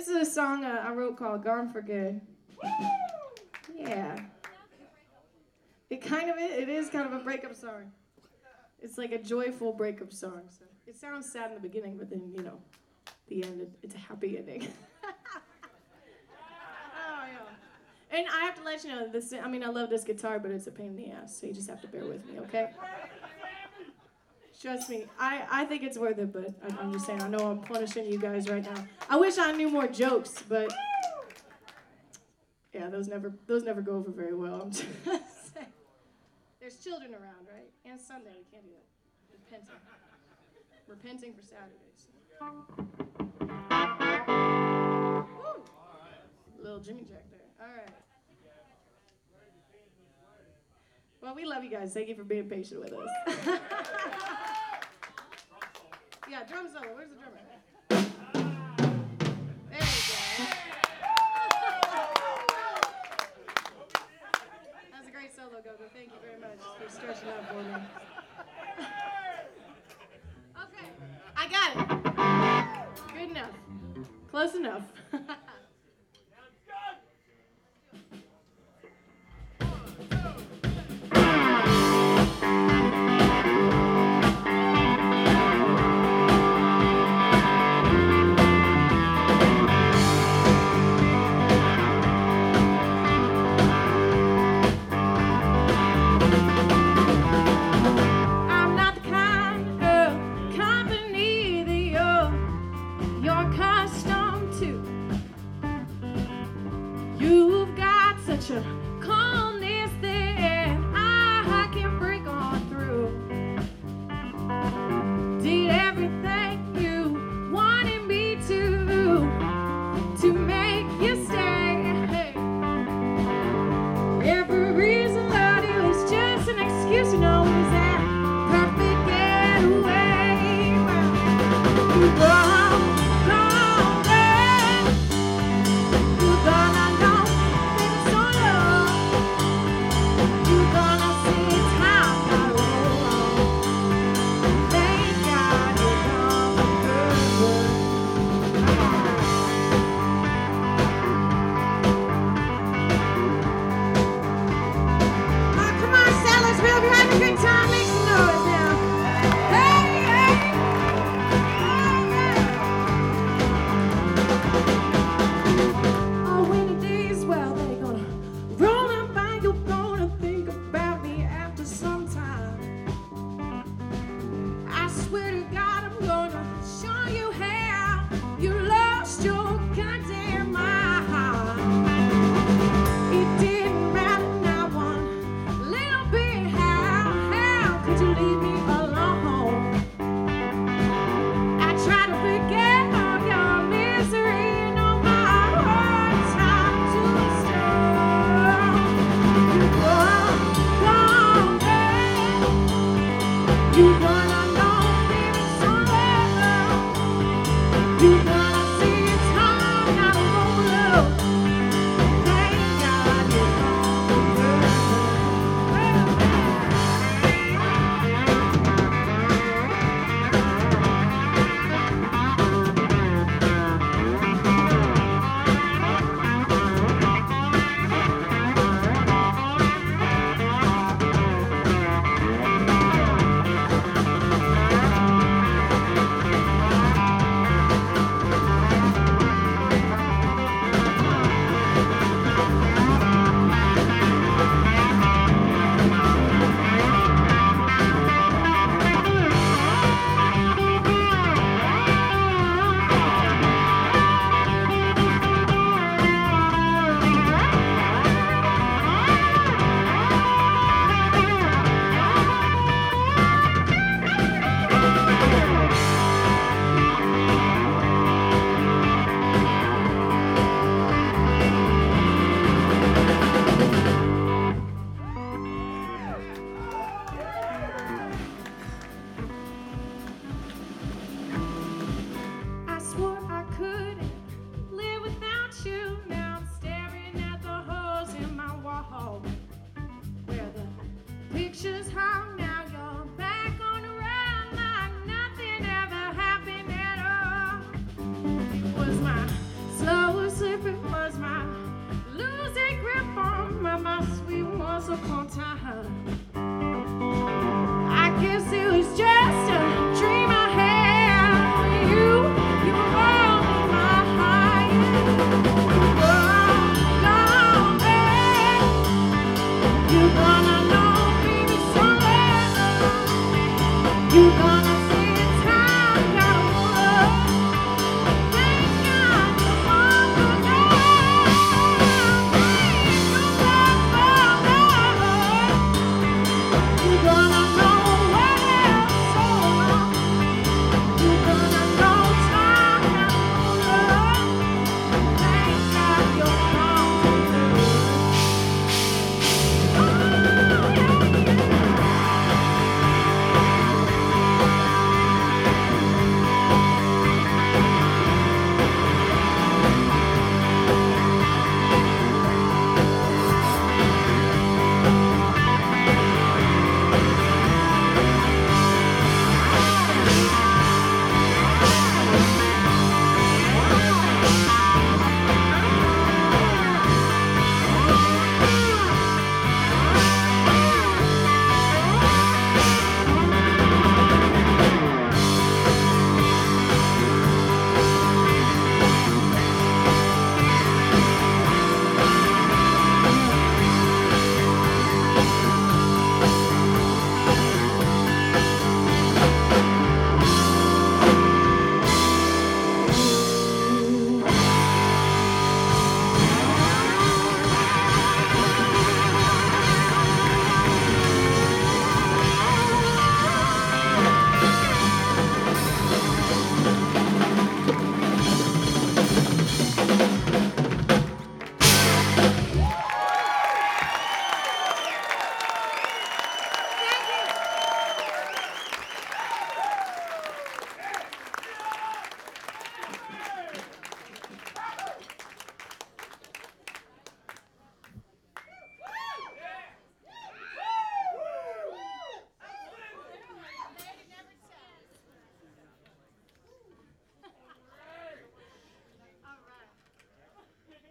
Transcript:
This is a song I wrote called Gone for Good. Yeah. It is kind of a breakup song. It's like a joyful breakup song. So it sounds sad in the beginning, but then, the end, it's a happy ending. Oh, yeah. And I have to let you know, I love this guitar, but it's a pain in the ass, so you just have to bear with me, okay? Trust me, I think it's worth it, but I'm just saying, I know I'm punishing you guys right now. I wish I knew more jokes, but yeah, those never go over very well. I'm just saying. There's children around, right? And Sunday, we can't do that. Repenting for Saturdays. Woo! Little Jimmy Jack there. All right. Well, we love you guys. Thank you for being patient with us. Yeah, drum solo. Where's the drummer? There you go. That was a great solo, Gogo. Thank you very much for stretching out for me. Okay, I got it. Good enough. Close enough. You've got such a calm